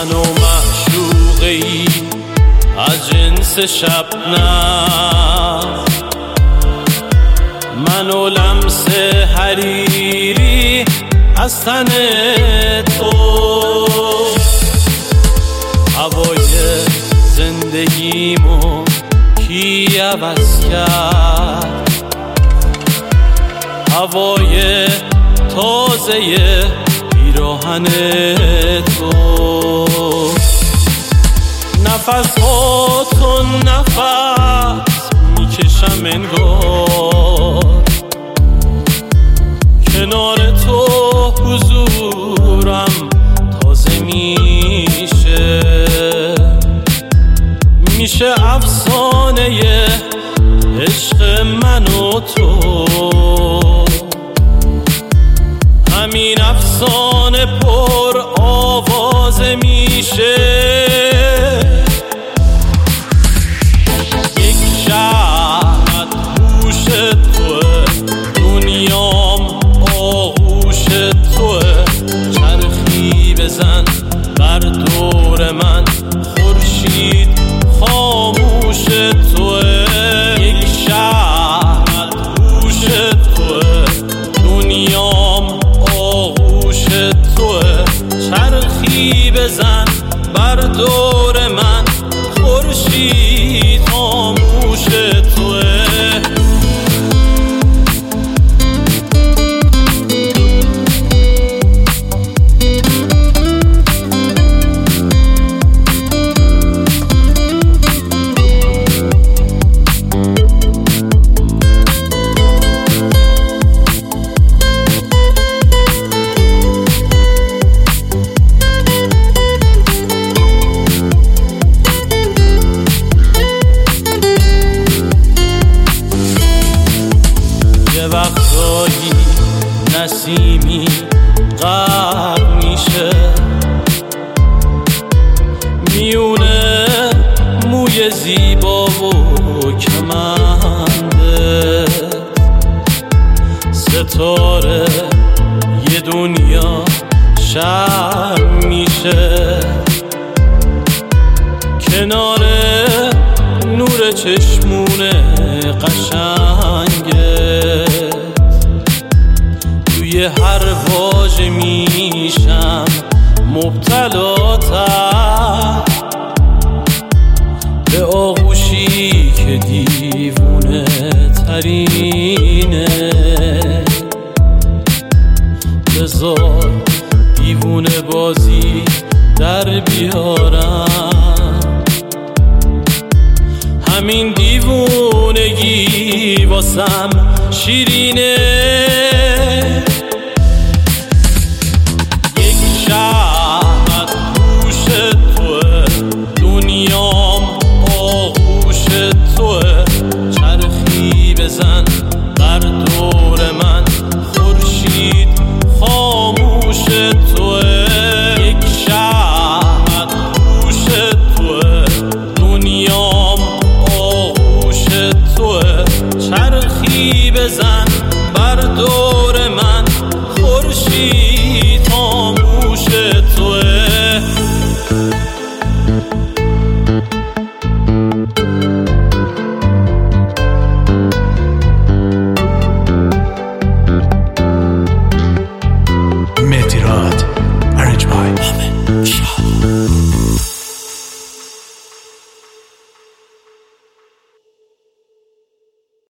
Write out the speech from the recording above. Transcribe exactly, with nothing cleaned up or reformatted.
من و معشوقه ای از جنس شبنم، من و لمس حریری از تن تو. هوای زندگیمو کی عوض کرد؟ هوای تازه پیراهن تو. نفس ها تو نفس میکشم انگار، کنار تو حضورم تازه میشه، میشه افسانه عشق من و تو. همین افسانه پر آوازه میشه. یک شهر هوش توه، دنیام آغوش توه. چرخی بزن بر دور من، خورشید خاموش توه. یک شهر هوش توه، دنیام آغوش توه. چرخی بزن بر دور من، خورشید خاموش توه. وقتایی نسیمی غرق میشه، میونه موی زیبا و کمنده. ستاره یه دنیا شرم میشه، کنار نور چشمون قشنگه. توی هر واژه میشم مبتلاتر، به آغوشی که دیوونه ترینه. بذار دیوونه بازی در بیارم، همین دیوونگی واسم شیرینه.